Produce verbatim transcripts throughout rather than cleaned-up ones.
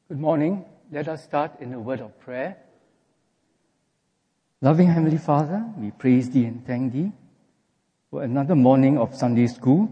Good morning. Let us start in a word of prayer. Loving Heavenly Father, we praise Thee and thank Thee for another morning of Sunday school,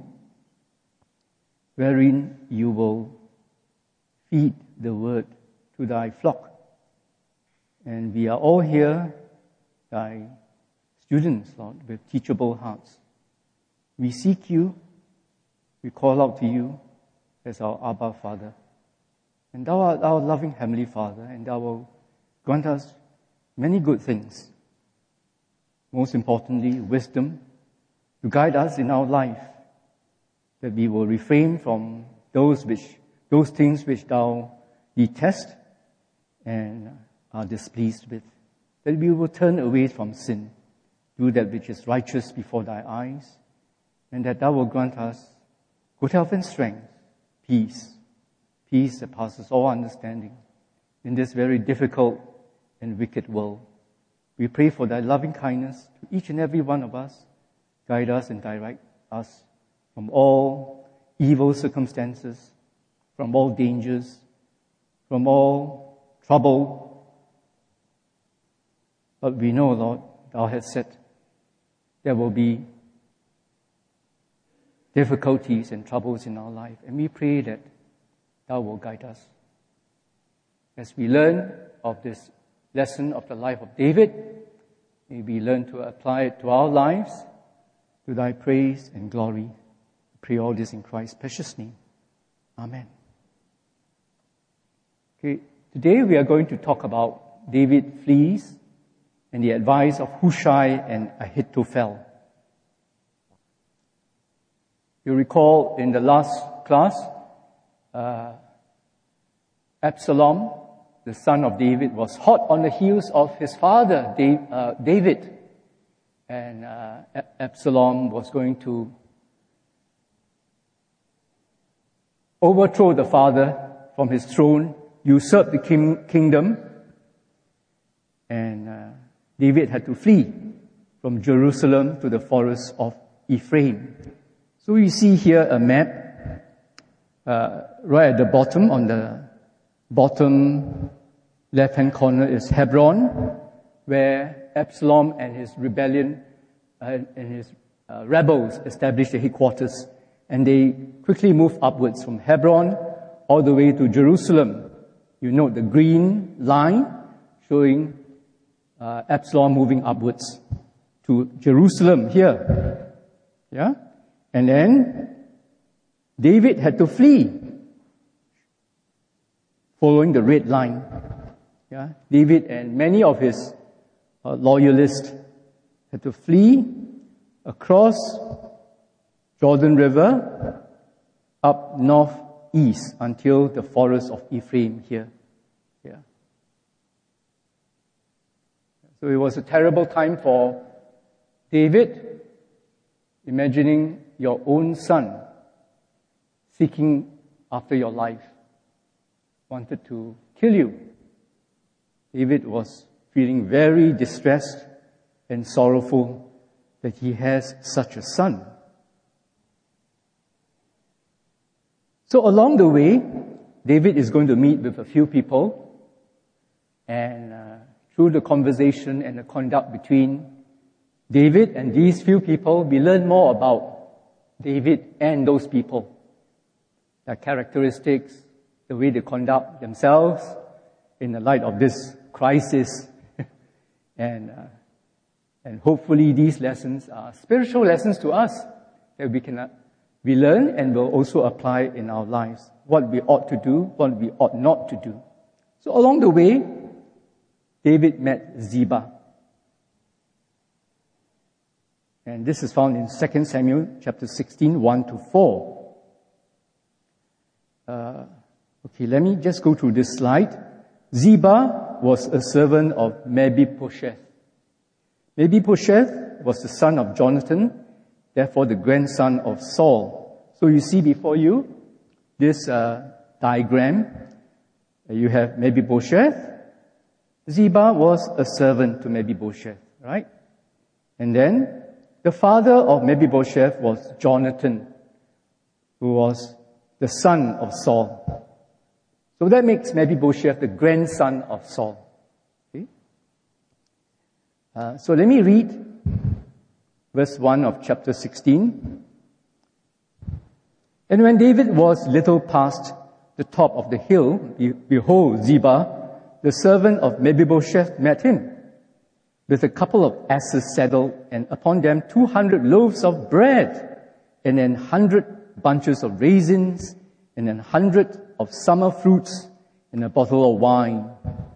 wherein You will feed the word to Thy flock. And we are all here, Thy students, Lord, with teachable hearts. We seek You, we call out to You as our Abba Father. And Thou art our loving Heavenly Father, and Thou will grant us many good things. Most importantly, wisdom to guide us in our life, that we will refrain from those which, those things which Thou detest and are displeased with. That we will turn away from sin, do that which is righteous before Thy eyes, and that Thou will grant us good health and strength, peace, peace that passes all understanding in this very difficult and wicked world. We pray for Thy loving kindness to each and every one of us. Guide us and direct us from all evil circumstances, from all dangers, from all trouble. But we know, Lord, Thou hast said there will be difficulties and troubles in our life, and we pray that Thou will guide us. As we learn of this lesson of the life of David, may we learn to apply it to our lives, to Thy praise and glory. We pray all this in Christ's precious name. Amen. Okay, today we are going to talk about David flees and the advice of Hushai and Ahithophel. You recall in the last class, Uh, Absalom, the son of David, was hot on the heels of his father, David. And uh, Absalom was going to overthrow the father from his throne, usurp the king- kingdom, and uh, David had to flee from Jerusalem to the forest of Ephraim. So you see here a map. Uh, right at the bottom, on the bottom left-hand corner is Hebron, where Absalom and his rebellion uh, and his uh, rebels established their headquarters. And they quickly moved upwards from Hebron all the way to Jerusalem. You note the green line showing uh, Absalom moving upwards to Jerusalem here. Yeah? And then David had to flee, following the red line. Yeah, David and many of his uh, loyalists had to flee across Jordan River up northeast until the forest of Ephraim here. Yeah. So it was a terrible time for David, imagining your own son seeking after your life, wanted to kill you. David was feeling very distressed and sorrowful that he has such a son. So along the way, David is going to meet with a few people, and uh, through the conversation and the conduct between David and these few people, we learn more about David and those people. Their characteristics, the way they conduct themselves in the light of this crisis. and uh, and hopefully these lessons are spiritual lessons to us that we can uh, we learn and will also apply in our lives. What we ought to do, what we ought not to do. So along the way, David met Ziba. And this is found in Second Samuel chapter sixteen, one to four. Uh, okay, let me just go through this slide. Ziba was a servant of Mephibosheth. Mephibosheth was the son of Jonathan, therefore the grandson of Saul. So you see before you this uh, diagram. You have Mephibosheth. Ziba was a servant to Mephibosheth, right? And then the father of Mephibosheth was Jonathan, who was the son of Saul. So that makes Mephibosheth the grandson of Saul. Okay? Uh, so let me read verse one of chapter sixteen. And when David was little past the top of the hill, behold, Ziba, the servant of Mephibosheth, met him, with a couple of asses saddled, and upon them two hundred loaves of bread, and an hundred bunches of raisins, and an hundred of summer fruits, and a bottle of wine.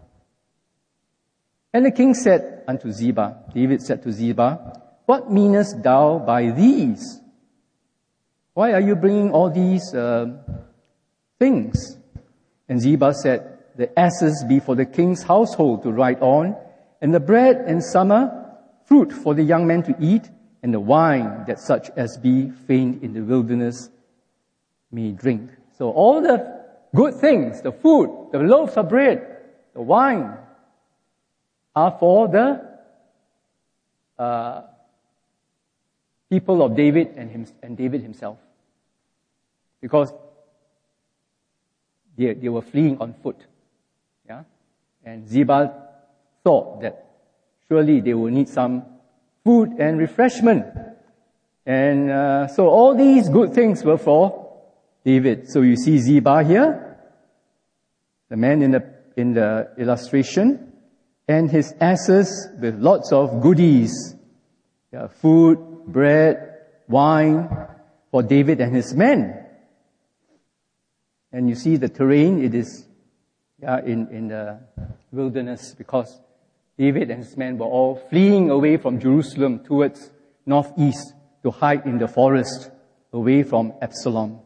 And the king said unto Ziba, David said to Ziba, what meanest thou by these? Why are you bringing all these uh, things? And Ziba said, the asses be for the king's household to ride on, and the bread and summer fruit for the young men to eat, and the wine that such as be faint in the wilderness may drink. So all the good things, the food, the loaves of bread, the wine, are for the uh, people of David and, him, and David himself. Because they, they were fleeing on foot. Yeah? And Ziba thought that surely they will need some food and refreshment. And uh, so all these good things were for David. So you see Ziba here, the man in the, in the illustration, and his asses with lots of goodies, yeah, food, bread, wine for David and his men. And you see the terrain, it is yeah, in, in the wilderness, because David and his men were all fleeing away from Jerusalem towards northeast to hide in the forest away from Absalom.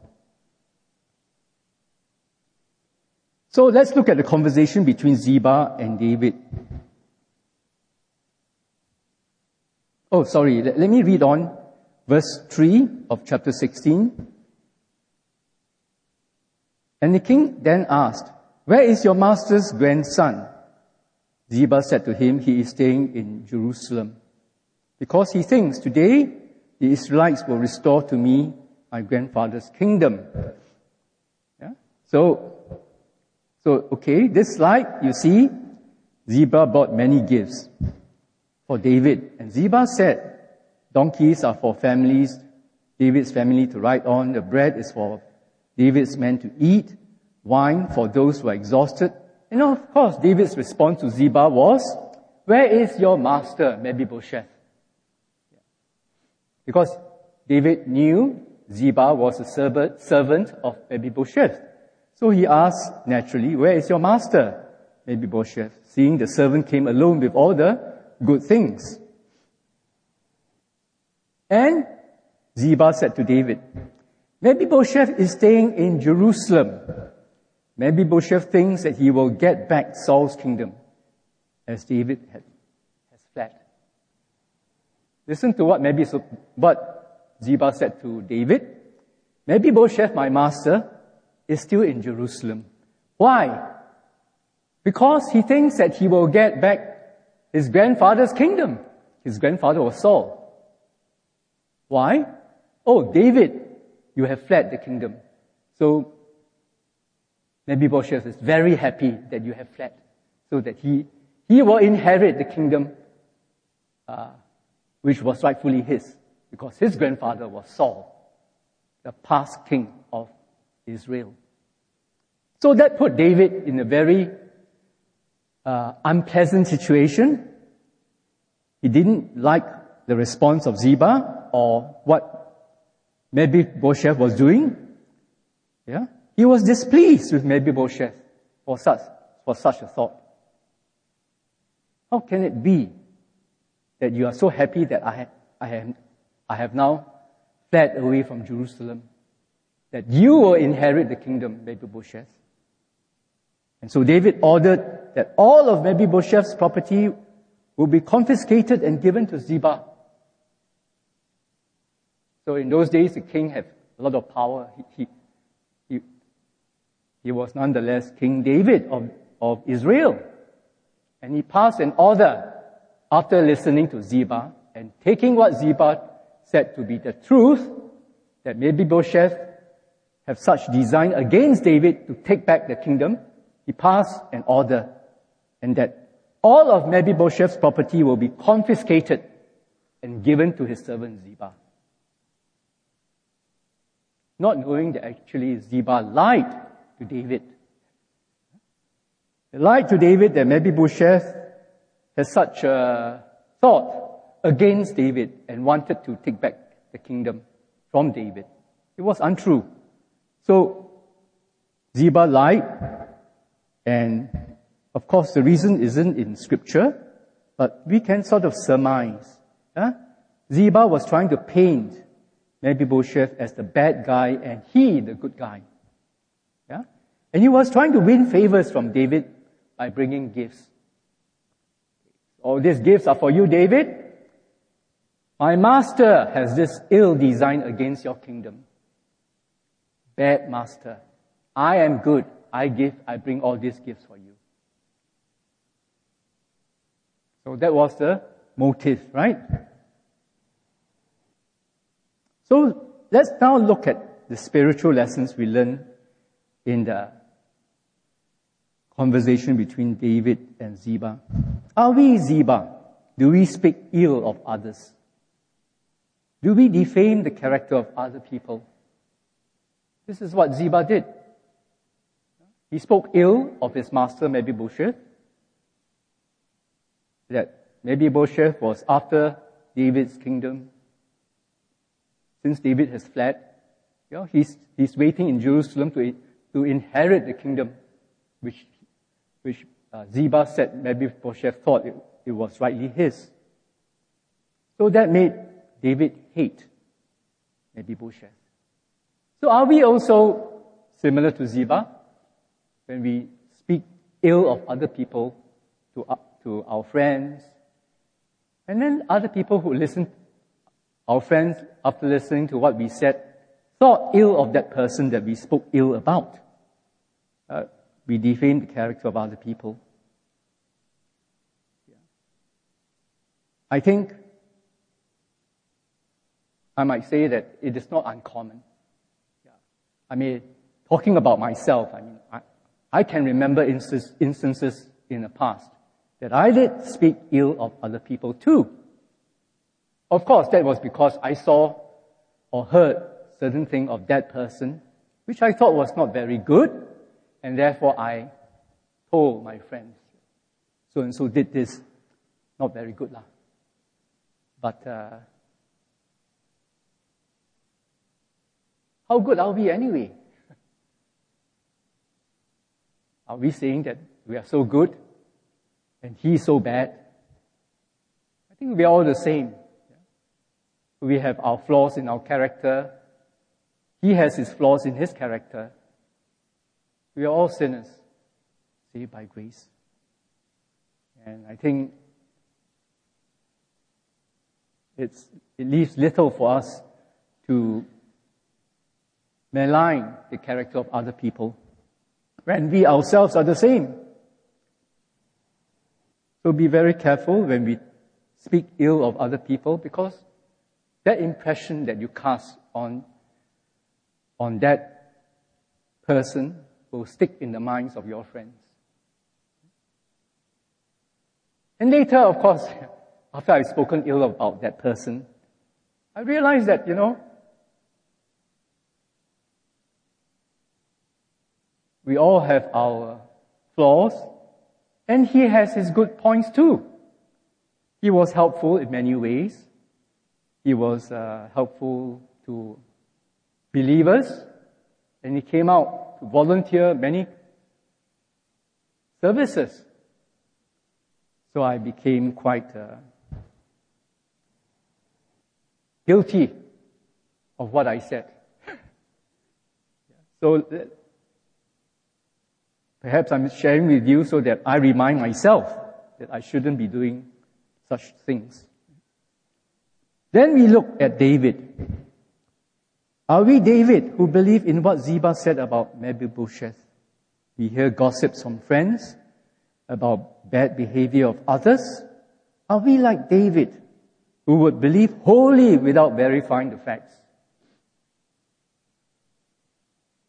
So let's look at the conversation between Ziba and David. Oh, sorry, let, let me read on verse three of chapter sixteen. And the king then asked, where is your master's grandson? Ziba said to him, he is staying in Jerusalem, because he thinks, today the Israelites will restore to me my grandfather's kingdom. Yeah? So, so okay, this slide, you see, Ziba brought many gifts for David. And Ziba said, donkeys are for families, David's family to ride on, the bread is for David's men to eat, wine for those who are exhausted. And of course, David's response to Ziba was, where is your master, Mephibosheth? Because David knew Ziba was a servant of Mephibosheth. So he asked, naturally, where is your master, Mephibosheth? Seeing the servant came alone with all the good things. And Ziba said to David, Mephibosheth is staying in Jerusalem. Mephibosheth thinks that he will get back Saul's kingdom, as David has, has fled. Listen to what Mephibosheth, what Ziba said to David. Mephibosheth, my master, is still in Jerusalem. Why? Because he thinks that he will get back his grandfather's kingdom. His grandfather was Saul. Why? Oh, David, you have fled the kingdom. So, Mephibosheth is very happy that you have fled, so that he, he will inherit the kingdom, uh, which was rightfully his, because his grandfather was Saul, the past king of Israel. So that put David in a very uh, unpleasant situation. He didn't like the response of Ziba or what Mephibosheth was doing. Yeah, he was displeased with Mephibosheth for such for such a thought. How can it be that you are so happy that I have, I have, I have now fled away from Jerusalem, that you will inherit the kingdom, Mephibosheth? And so David ordered that all of Mephibosheth's property will be confiscated and given to Ziba. So in those days, the king had a lot of power. He, he, he was nonetheless King David of, of Israel. And he passed an order after listening to Ziba and taking what Ziba said to be the truth, that Mephibosheth have such design against David to take back the kingdom, he passed an order, and that all of Mephibosheth's property will be confiscated and given to his servant Ziba. Not knowing that actually Ziba lied to David. He lied to David that Mephibosheth has such a thought against David and wanted to take back the kingdom from David. It was untrue. So Ziba lied, and of course the reason isn't in scripture, but we can sort of surmise. Huh? Ziba was trying to paint Mephibosheth as the bad guy and he the good guy. Yeah? And he was trying to win favors from David by bringing gifts. All these gifts are for you, David. My master has this ill design against your kingdom. Bad master. I am good. I give, I bring all these gifts for you. So that was the motive, right? So let's now look at the spiritual lessons we learn in the conversation between David and Ziba. Are we Ziba? Do we speak ill of others? Do we defame the character of other people? This is what Ziba did. He spoke ill of his master Mephibosheth, that Mephibosheth was after David's kingdom. Since David has fled, you know, he's, he's waiting in Jerusalem to, to inherit the kingdom, which, which uh, Ziba said Mephibosheth thought it, it was rightly his. So that made David hate Mephibosheth. So are we also similar to Ziba when we speak ill of other people to, uh, to our friends, and then other people who listen, our friends, after listening to what we said, thought ill of that person that we spoke ill about. Uh, we defame the character of other people. Yeah. I think I might say that it is not uncommon. Yeah. I mean, talking about myself, I mean, I, I can remember instance, instances in the past that I did speak ill of other people too. Of course, that was because I saw or heard certain thing of that person, which I thought was not very good, and therefore I told my friends, so and so did this, not very good lah. But uh, how good are we anyway? Are we saying that we are so good and he's so bad? I think we are all the same. We have our flaws in our character. He has his flaws in his character. We are all sinners, saved by grace. And I think it's, it leaves little for us to malign the character of other people when we ourselves are the same. So be very careful when we speak ill of other people, because that impression that you cast on, on that person will stick in the minds of your friends. And later, of course, after I've spoken ill about that person, I realized that, you know, we all have our flaws, and he has his good points too. He was helpful in many ways. He was uh, helpful to believers, and he came out to volunteer many services. So I became quite uh, guilty of what I said. So uh, perhaps I'm sharing with you so that I remind myself that I shouldn't be doing such things. Then we look at David. Are we David who believe in what Ziba said about Mephibosheth? We hear gossips from friends about bad behavior of others. Are we like David who would believe wholly without verifying the facts?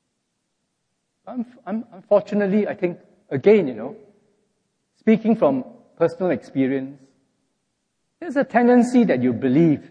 Unfortunately, I think, again, you know, speaking from personal experience, there's a tendency that you believe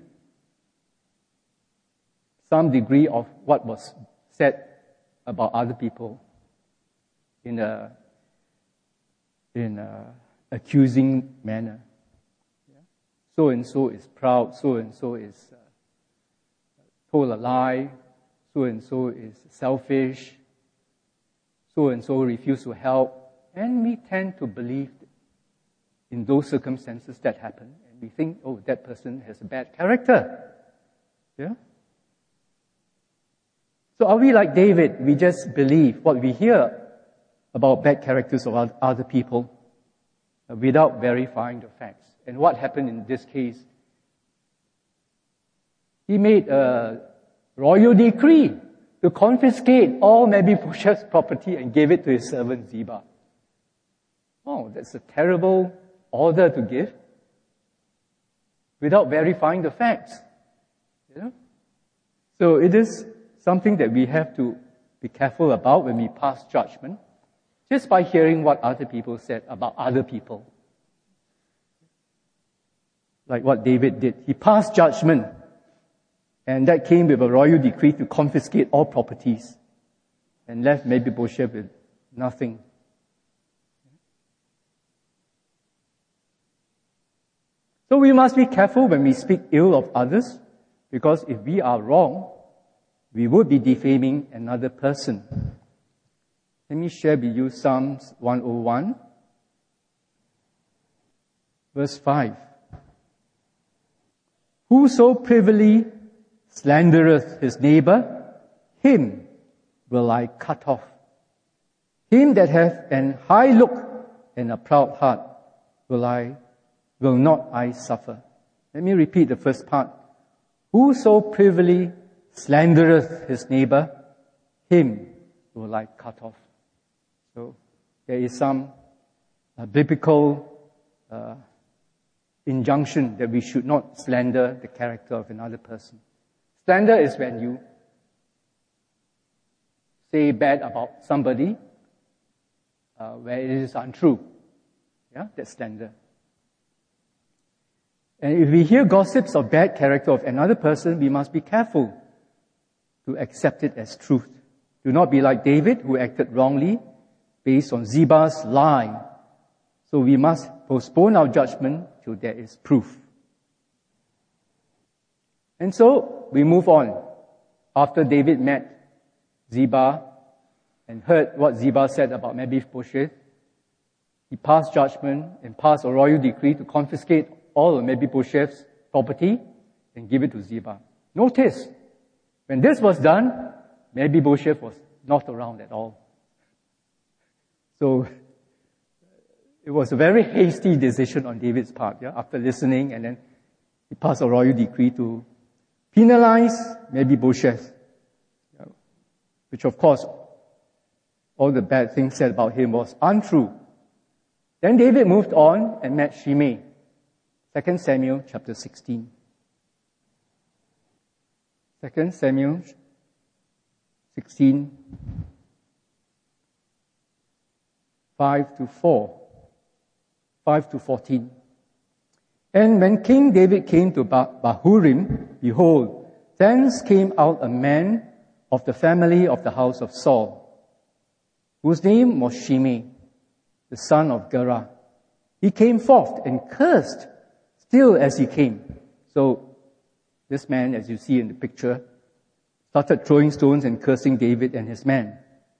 some degree of what was said about other people in a in a accusing manner. So and so is proud. So and so is uh, told a lie. So and so is selfish. So and so refuse to help, and we tend to believe in those circumstances that happen, and we think, oh, that person has a bad character. Yeah. So are we like David? We just believe what we hear about bad characters of other people without verifying the facts. And what happened in this case? He made a royal decree to confiscate all Mephibosheth's property and gave it to his servant Ziba. Oh, that's a terrible order to give without verifying the facts. You know? So it is something that we have to be careful about when we pass judgment, just by hearing what other people said about other people. Like what David did. He passed judgment, and that came with a royal decree to confiscate all properties and left Mephibosheth with nothing. So we must be careful when we speak ill of others, because if we are wrong, we would be defaming another person. Let me share with you Psalms one oh one, verse five. Whoso privily slandereth his neighbor, him will I cut off. Him that hath an high look and a proud heart will I, will not I suffer. Let me repeat the first part. Whoso privily slandereth his neighbor, him will I cut off. So there is some uh, biblical uh, injunction that we should not slander the character of another person. Slander is when you say bad about somebody uh, where it is untrue. Yeah, that's slander. And if we hear gossips of bad character of another person, we must be careful to accept it as truth. Do not be like David, who acted wrongly based on Ziba's lie. So we must postpone our judgment till there is proof. And so we move on. After David met Ziba and heard what Ziba said about Mephibosheth, he passed judgment and passed a royal decree to confiscate all of Mephibosheth's property and give it to Ziba. Notice, when this was done, Mephibosheth was not around at all. So it was a very hasty decision on David's part, yeah, after listening, and then he passed a royal decree to penalize Mephibosheth, yeah, which of course, all the bad things said about him was untrue. Then David moved on and met Shimei. Second Samuel chapter sixteen. Second Samuel sixteen, five to four, five to fourteen. And when King David came to Bahurim, behold, thence came out a man of the family of the house of Saul, whose name was Shimei, the son of Gera. He came forth and cursed still as he came. So this man, as you see in the picture, started throwing stones and cursing David and his men.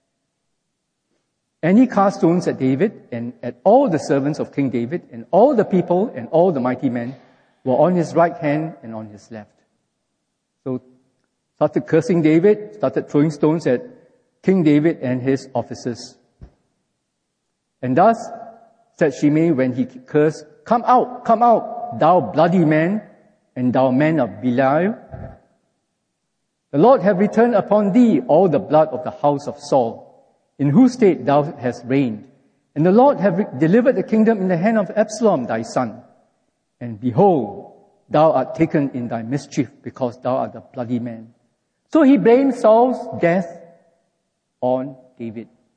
And he cast stones at David and at all the servants of King David, and all the people and all the mighty men were on his right hand and on his left. So started cursing David, started throwing stones at King David and his officers. And thus said Shimei when he cursed, "Come out, come out, thou bloody man, and thou man of Belial. The Lord have returned upon thee all the blood of the house of Saul, in whose state thou hast reigned. And the Lord have re- delivered the kingdom in the hand of Absalom thy son. And behold, thou art taken in thy mischief, because thou art a bloody man." So he blamed Saul's death on David.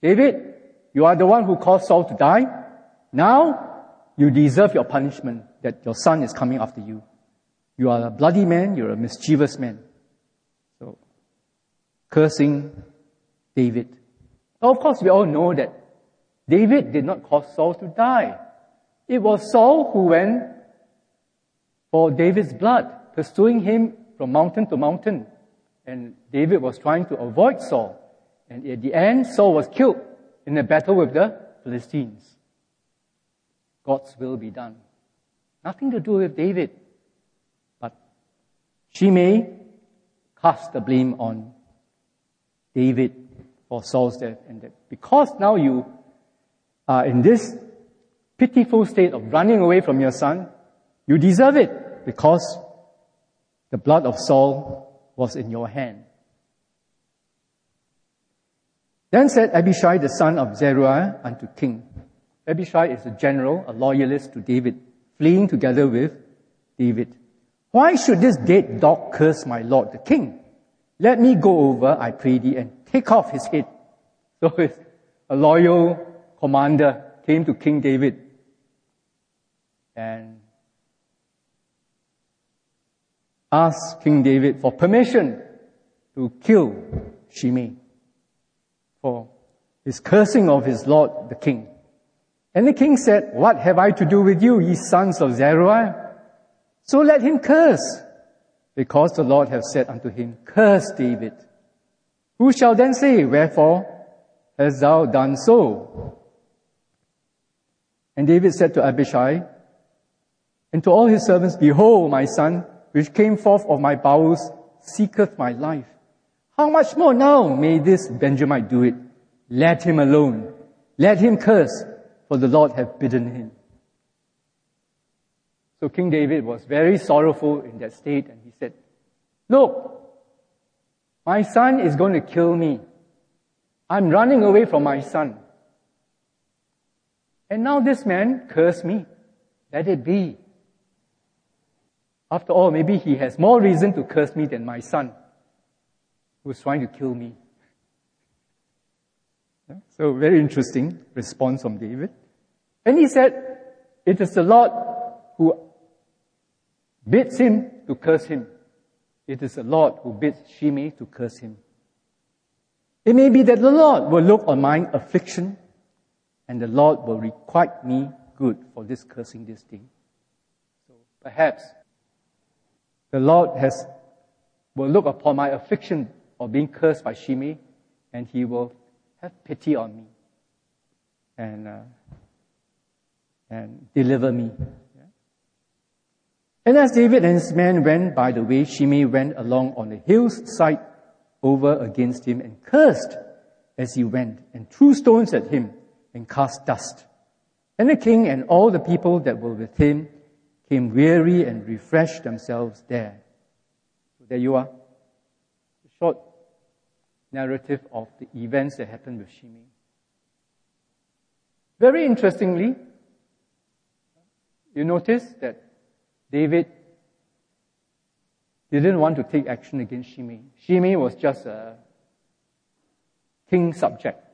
David, you are the one who caused Saul to die. Now, you deserve your punishment that your son is coming after you. You are a bloody man, you're a mischievous man. So, cursing David. Of course, we all know that David did not cause Saul to die. It was Saul who went for David's blood, pursuing him from mountain to mountain. And David was trying to avoid Saul. And at the end, Saul was killed in a battle with the Philistines. God's will be done. Nothing to do with David. But Shimei cast the blame on David for Saul's death. And that because now you are in this pitiful state of running away from your son, you deserve it because the blood of Saul was in your hand. Then said Abishai, the son of Zeruiah, unto king. Abishai is a general, a loyalist to David, fleeing together with David. Why should this dead dog curse my lord the king? Let me go over, I pray thee, and take off his head. So a loyal commander came to King David and asked King David for permission to kill Shimei for his cursing of his lord the king. And the king said, what have I to do with you, ye sons of Zeruiah? So let him curse, because the Lord hath said unto him, curse David. Who shall then say, wherefore hast thou done so? And David said to Abishai and to all his servants, behold, my son, which came forth of my bowels, seeketh my life. How much more now may this Benjamite do it? Let him alone. Let him curse, for the Lord hath bidden him. So King David was very sorrowful in that state, and he said, look, my son is going to kill me. I'm running away from my son. And now this man cursed me. Let it be. After all, maybe he has more reason to curse me than my son, who's trying to kill me. So very interesting response from David. And he said, it is the Lord who bids him to curse him. It is the Lord who bids Shimei to curse him. It may be that the Lord will look on mine affliction, and the Lord will requite me good for this cursing this thing. So perhaps the Lord has will look upon my affliction of being cursed by Shimei, and he will have pity on me and uh, and deliver me. Yeah. And as David and his men went by the way, Shimei went along on the hillside over against him and cursed as he went, and threw stones at him and cast dust. And the king and all the people that were with him came weary and refreshed themselves there. So there you are. A short narrative of the events that happened with Shimei. Very interestingly, you notice that David didn't want to take action against Shimei. Shimei was just a king subject.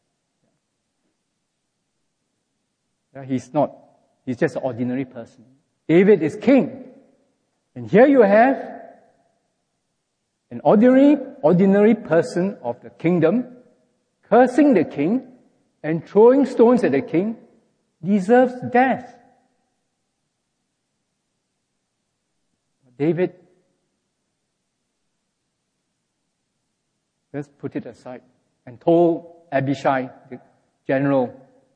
Yeah, he's not, he's just an ordinary person. David is king. And here you have an ordinary, ordinary person of the kingdom cursing the king and throwing stones at the king, deserves death. David just put it aside and told Abishai, the general,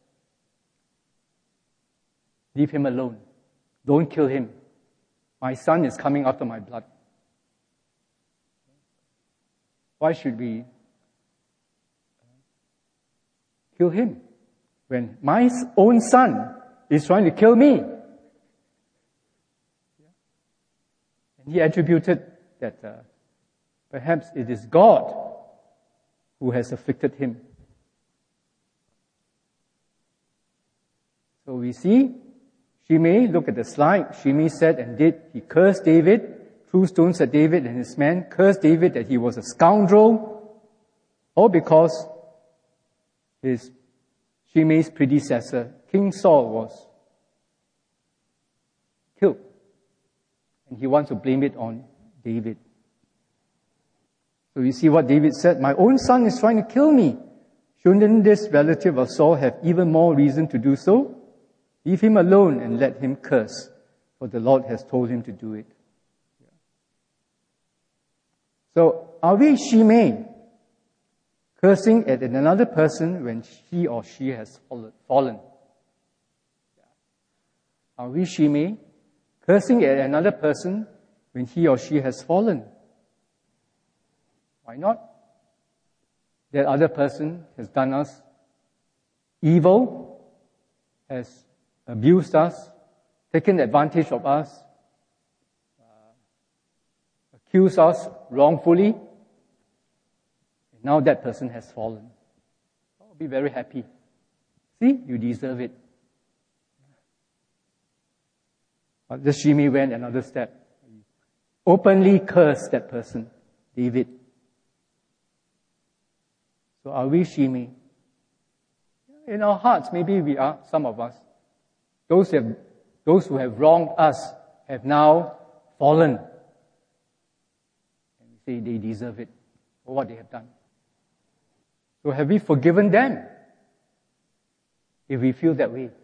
leave him alone. Don't kill him. My son is coming after my blood. Why should we kill him when my own son is trying to kill me? And he attributed that uh, perhaps it is God who has afflicted him. So we see Shimei, look at the slide. Shimei said and did, he cursed David, threw stones at David and his men, cursed David that he was a scoundrel, all because his Shimei's predecessor, King Saul, was killed. And he wants to blame it on David. So you see what David said, my own son is trying to kill me. Shouldn't this relative of Saul have even more reason to do so? Leave him alone and let him curse, for the Lord has told him to do it. So, are we Shimei, cursing at another person when he or she has fallen? Are we Shimei, cursing at another person when he or she has fallen? Why not? That other person has done us evil, has abused us, taken advantage of us, uh, accused us wrongfully, and now that person has fallen. I'll be very happy. See, you deserve it. But this Shimei went another step. Openly cursed that person, David. So are we Shimei? In our hearts, maybe we are, some of us. Those who have, those who have wronged us have now fallen. And we say they deserve it for what they have done. So have we forgiven them? If we feel that way.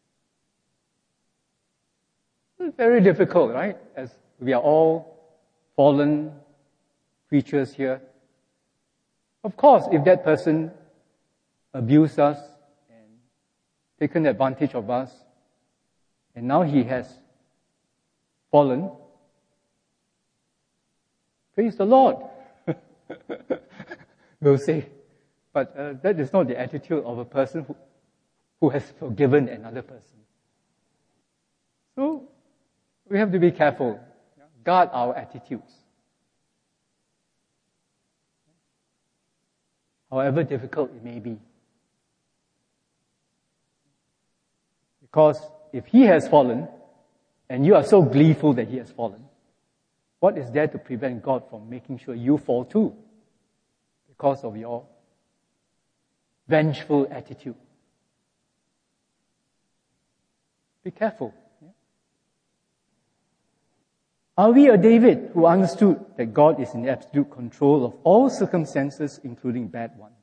It's very difficult, right? As we are all fallen creatures here. Of course, if that person abused us and taken advantage of us, and now he has fallen, praise the Lord. We'll say. But uh, that is not the attitude of a person who, who has forgiven another person. So, we have to be careful. Guard our attitudes. However difficult it may be. Because if he has fallen, and you are so gleeful that he has fallen, what is there to prevent God from making sure you fall too? Because of your vengeful attitude. Be careful. Are we a David who understood that God is in absolute control of all circumstances, including bad ones?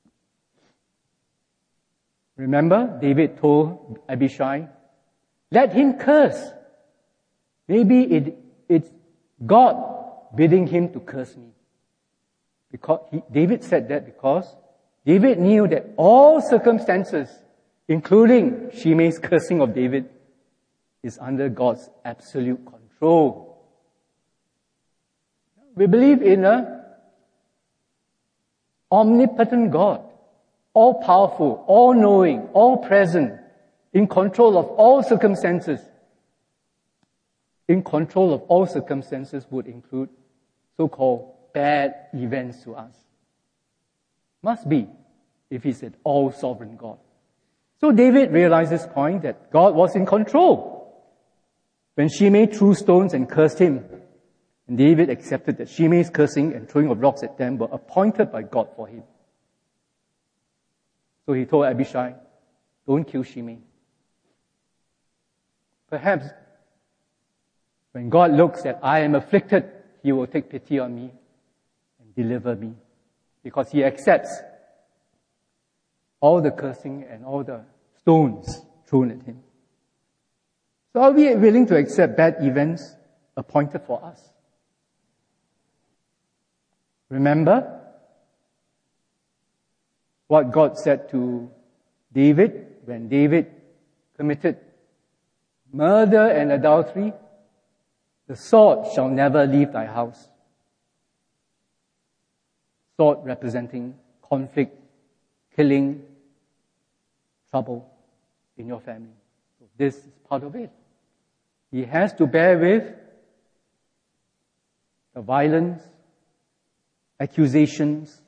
Remember, David told Abishai, let him curse. Maybe it, it's God bidding him to curse me. Because he, David said that because David knew that all circumstances, including Shimei's cursing of David, is under God's absolute control. We believe in a omnipotent God, all-powerful, all-knowing, all-present, in control of all circumstances. In control of all circumstances would include so-called bad events to us. Must be, if he's an all-sovereign God. So David realized this point that God was in control. When Shimei threw stones and cursed him, and David accepted that Shimei's cursing and throwing of rocks at them were appointed by God for him. So he told Abishai, don't kill Shimei. Perhaps when God looks that I am afflicted, he will take pity on me and deliver me. Because he accepts all the cursing and all the stones thrown at him. So are we willing to accept bad events appointed for us? Remember what God said to David when David committed murder and adultery? The sword shall never leave thy house. Sword representing conflict, killing, trouble in your family. So this is part of it. He has to bear with the violence, accusations,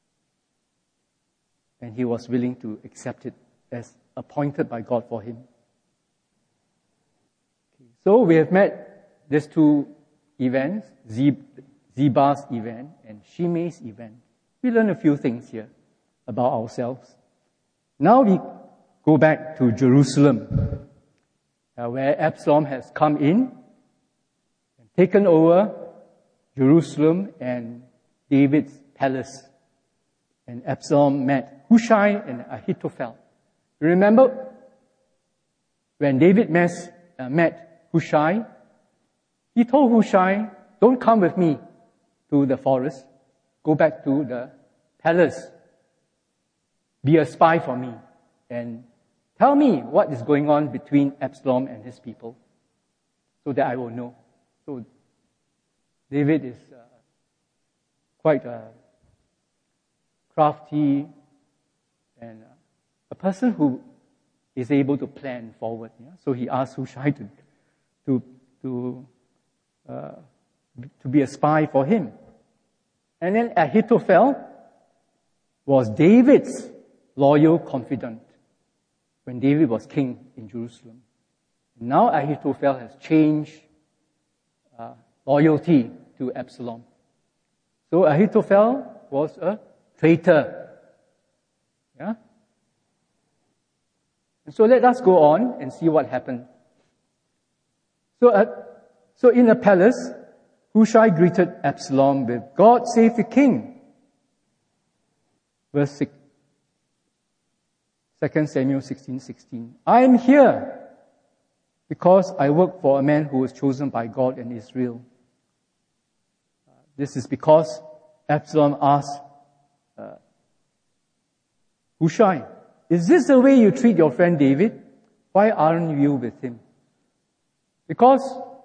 and he was willing to accept it as appointed by God for him. Okay, so we have met these two events, Ziba's event and Shimei's event. We learn a few things here about ourselves. Now we go back to Jerusalem, uh, where Absalom has come in and taken over Jerusalem and David's palace. And Absalom met Hushai and Ahithophel. You remember when David met, uh, met Hushai, he told Hushai, don't come with me to the forest. Go back to the palace. Be a spy for me. And tell me what is going on between Absalom and his people so that I will know. So David is uh, quite a crafty and uh, a person who is able to plan forward. Yeah? So he asked Hushai to to to uh, to be a spy for him. And then Ahithophel was David's loyal confidant when David was king in Jerusalem. Now Ahithophel has changed uh, loyalty to Absalom. So Ahithophel was a traitor. Yeah? And so let us go on and see what happened. So, uh, so in the palace, Hushai greeted Absalom with, God save the king. Verse six. Second Samuel sixteen sixteen. I am here because I work for a man who was chosen by God in Israel. Uh, this is because Absalom asked uh, Hushai, is this the way you treat your friend David? Why aren't you with him? Because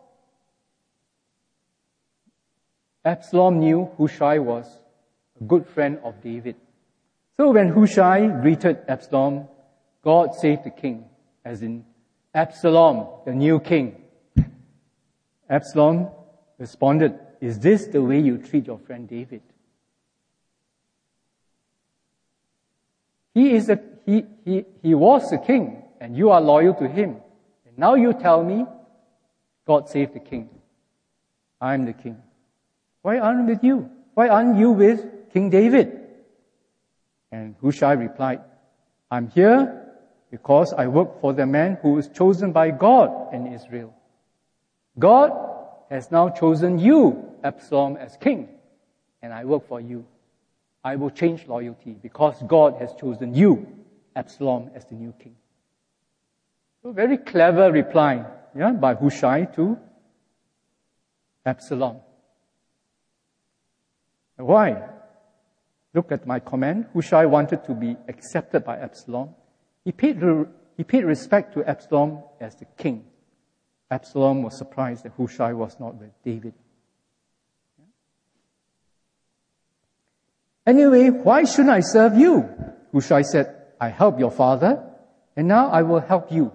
Absalom knew Hushai was a good friend of David. So when Hushai greeted Absalom, God save the king, as in Absalom, the new king. Absalom responded, is this the way you treat your friend David? He is a, he, he, he was the king, and you are loyal to him. And now you tell me, God save the king. I am the king. Why aren't with you? Why aren't you with King David? And Hushai replied, I'm here because I work for the man who was chosen by God in Israel. God has now chosen you, Absalom, as king, and I work for you. I will change loyalty because God has chosen you, Absalom, as the new king. So very clever reply, yeah, by Hushai to Absalom. Why? Look at my comment. Hushai wanted to be accepted by Absalom. He paid, he paid respect to Absalom as the king. Absalom was surprised that Hushai was not with David. Anyway, why shouldn't I serve you? Hushai said, I helped your father, and now I will help you.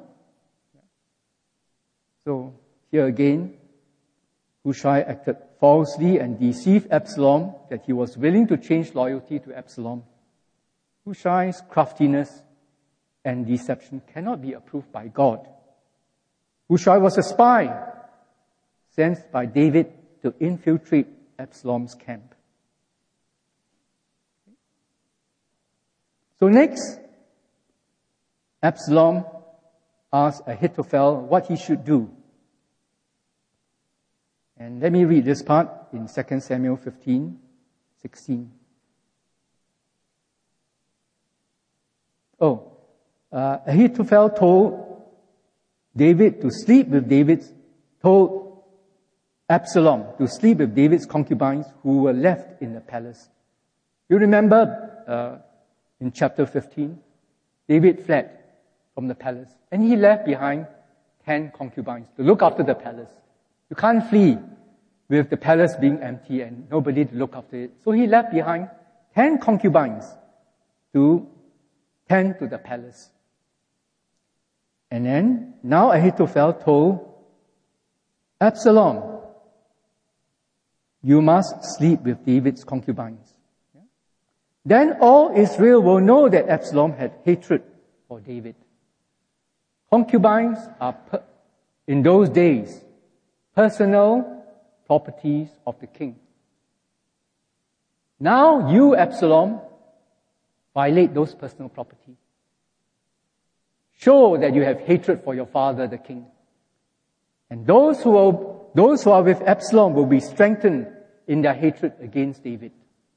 So, here again, Hushai acted falsely and deceived Absalom that he was willing to change loyalty to Absalom. Hushai's craftiness and deception cannot be approved by God. Hushai was a spy sent by David to infiltrate Absalom's camp. So next, Absalom asked Ahithophel what he should do. And let me read this part in Second Samuel fifteen sixteen. Oh, uh, Ahithophel told David to sleep with David's, told Absalom to sleep with David's concubines who were left in the palace. You remember uh, in chapter fifteen, David fled from the palace and he left behind ten concubines to look after the palace. You can't flee with the palace being empty and nobody to look after it. So he left behind ten concubines to tend to the palace. And then, now Ahithophel told Absalom, you must sleep with David's concubines. Yeah? Then all Israel will know that Absalom had hatred for David. Concubines are, per- in those days, personal properties of the king. Now you, Absalom, violate those personal properties. show that you have hatred for your father, the king. And those who are, those who are with Absalom will be strengthened in their hatred against David.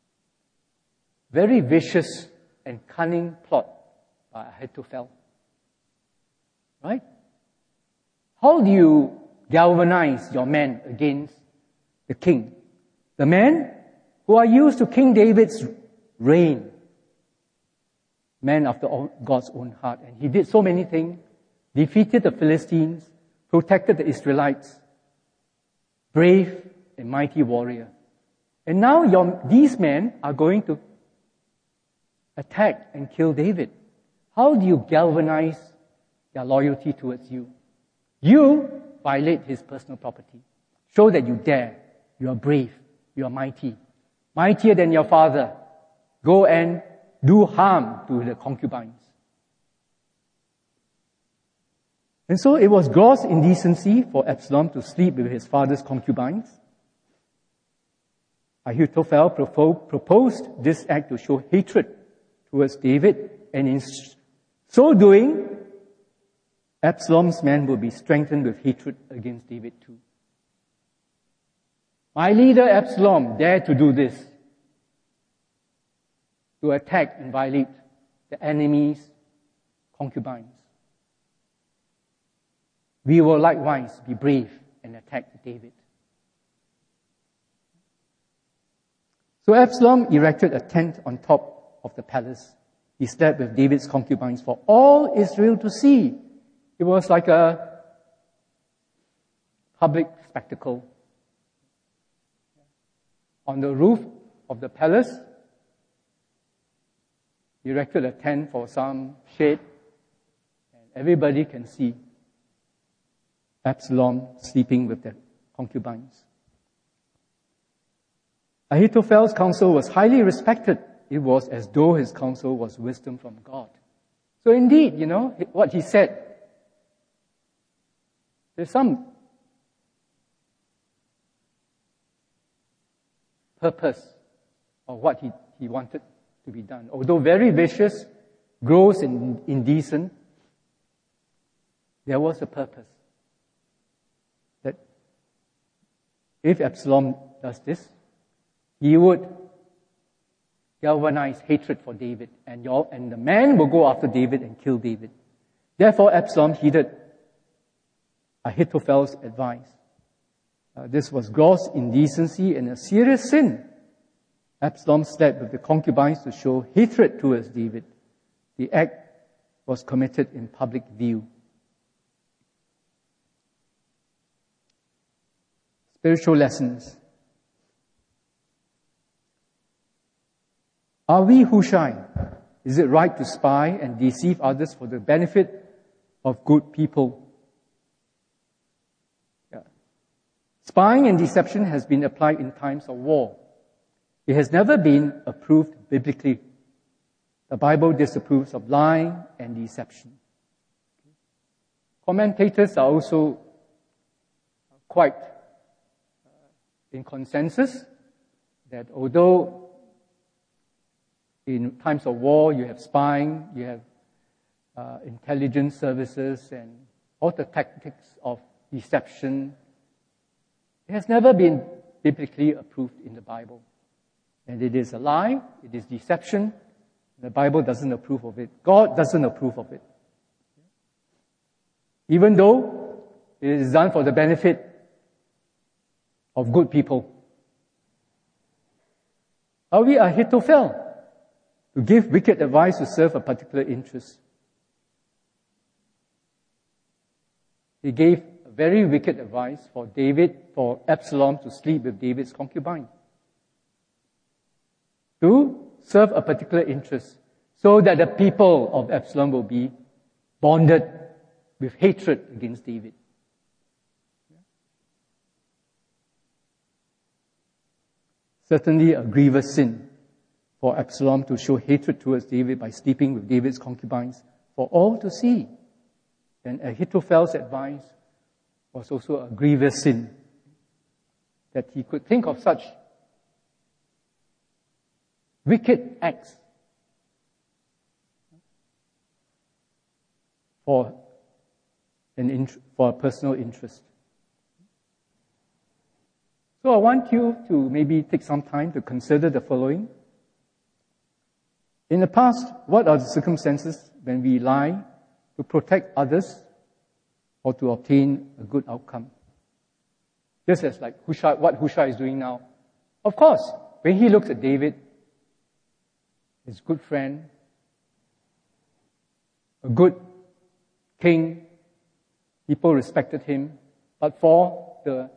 Very vicious and cunning plot by Ahithophel. Right? How do you galvanize your men against the king? The men who are used to King David's reign. Man after God's own heart. And he did so many things. Defeated the Philistines, protected the Israelites, brave and mighty warrior. And now your, these men are going to attack and kill David. How do you galvanize their loyalty towards you? You violate his personal property. Show that you dare, you are brave, you are mighty. Mightier than your father. Go and do harm to the concubines. And so it was gross indecency for Absalom to sleep with his father's concubines. Ahithophel proposed this act to show hatred towards David, and in so doing, Absalom's men will be strengthened with hatred against David too. My leader Absalom dared to do this, to attack and violate the enemy's concubines. We will likewise be brave and attack David. So Absalom erected a tent on top of the palace. He slept with David's concubines for all Israel to see. It was like a public spectacle. On the roof of the palace, he erected a tent for some shade, and everybody can see Absalom sleeping with the concubines. Ahithophel's counsel was highly respected. It was as though his counsel was wisdom from God. So indeed, you know, what he said, there's some purpose of what he, he wanted to be done. Although very vicious, gross and indecent, there was a purpose. That if Absalom does this, he would galvanize hatred for David, and, your, and the man will go after David and kill David. Therefore, Absalom heeded Ahithophel's advice. Uh, this was gross indecency and a serious sin. Absalom slept with the concubines to show hatred towards David. The act was committed in public view. Spiritual lessons. Are we Hushai? Is it right to spy and deceive others for the benefit of good people? Yeah. Spying and deception has been applied in times of war. It has never been approved biblically. The Bible disapproves of lying and deception. Commentators are also quite in consensus that although in times of war you have spying, you have uh, intelligence services and all the tactics of deception, it has never been biblically approved in the Bible. And it is a lie, it is deception. The Bible doesn't approve of it. God doesn't approve of it. Even though it is done for the benefit of good people. Are we Ahithophel to give wicked advice to serve a particular interest? He gave very wicked advice for David, for Absalom to sleep with David's concubine. To serve a particular interest, so that the people of Absalom will be bonded with hatred against David. Certainly a grievous sin for Absalom to show hatred towards David by sleeping with David's concubines for all to see. And Ahithophel's advice was also a grievous sin, that he could think of such wicked acts. for an int- for a personal interest. So I want you to maybe take some time to consider the following. In the past, what are the circumstances when we lie to protect others or to obtain a good outcome? Just as like Hushai, what Hushai is doing now. Of course, when he looks at David, his good friend, a good king, people respected him, but for the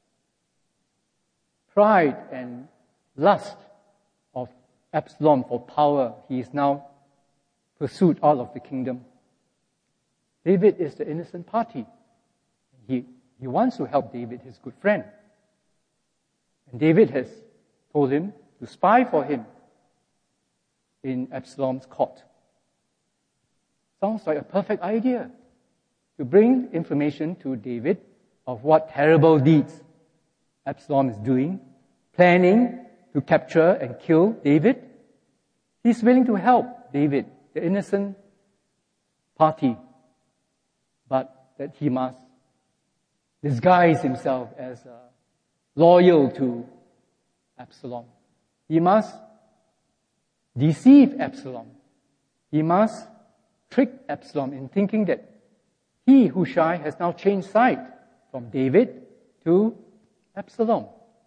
pride and lust of Absalom for power, he is now pursued out of the kingdom. David is the innocent party. He, he wants to help David, his good friend. And David has told him to spy for him in Absalom's court. Sounds like a perfect idea to bring information to David of what terrible deeds Absalom is doing, planning to capture and kill David. He's willing to help David, the innocent party, but that he must disguise himself as uh, loyal to Absalom. He must deceive Absalom. He must trick Absalom in thinking that he, Hushai, has now changed side from David to Absalom.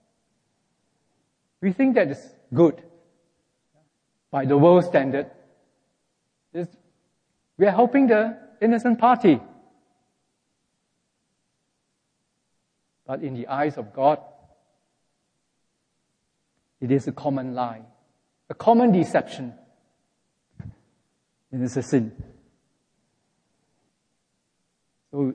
We think that is good. By the world standard, we are helping the innocent party. But in the eyes of God, it is a common lie, a common deception. It is a sin. So,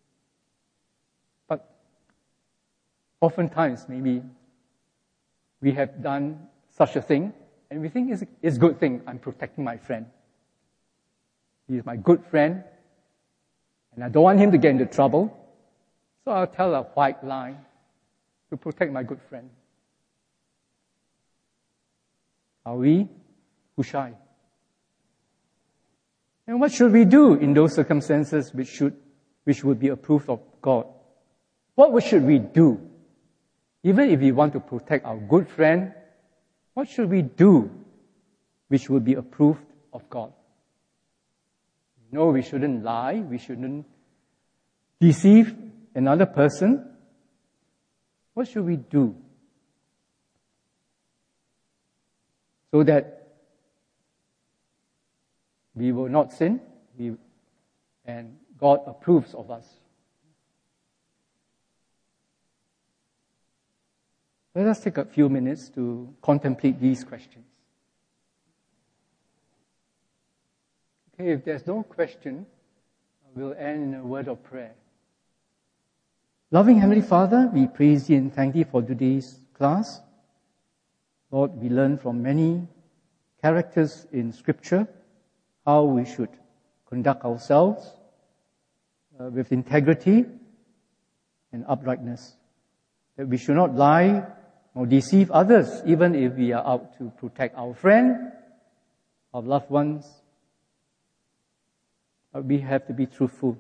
but oftentimes maybe we have done such a thing and we think it's, it's a good thing. I'm protecting my friend. He is my good friend and I don't want him to get into trouble. So I'll tell a white lie to protect my good friend. Are we Hushai? And what should we do in those circumstances which should, which would be approved of God? What should we do? Even if we want to protect our good friend, what should we do which would be approved of God? No, we shouldn't lie. We shouldn't deceive another person. What should we do so that we will not sin we, and God approves of us? Let us take a few minutes to contemplate these questions. Okay, if there's no question, we'll end in a word of prayer. Loving Heavenly Father, we praise Thee and thank Thee for today's class. Lord, we learn from many characters in Scripture how we should conduct ourselves uh, with integrity and uprightness. That we should not lie or deceive others, even if we are out to protect our friend, our loved ones. But we have to be truthful.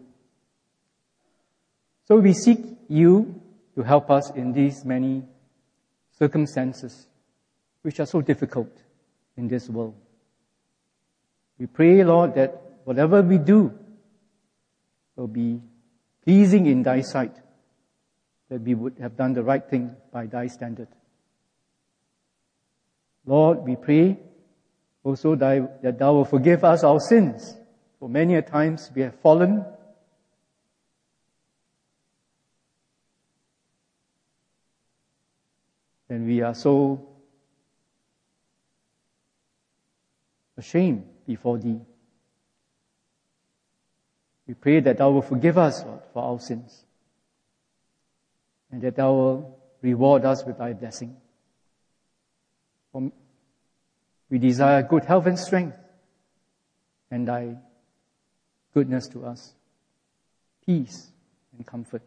So we seek You to help us in these many circumstances which are so difficult in this world. We pray, Lord, that whatever we do will be pleasing in Thy sight, that we would have done the right thing by Thy standard. Lord, we pray also that Thou will forgive us our sins. For many a times we have fallen and we are so ashamed before Thee. We pray that Thou will forgive us, Lord, for our sins, and that Thou will reward us with Thy blessing. For we desire good health and strength, and Thy goodness to us, peace and comfort.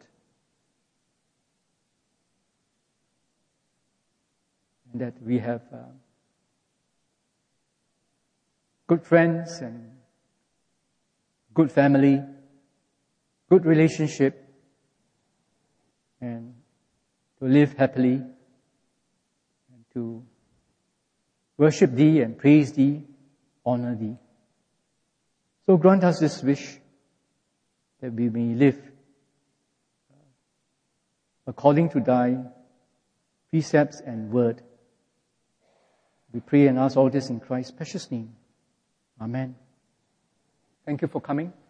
And that we have uh, good friends and good family, good relationship, and to live happily, and to worship Thee and praise Thee, honor Thee. So grant us this wish, that we may live according to Thy precepts and word. We pray and ask all this in Christ's precious name. Amen. Thank you for coming.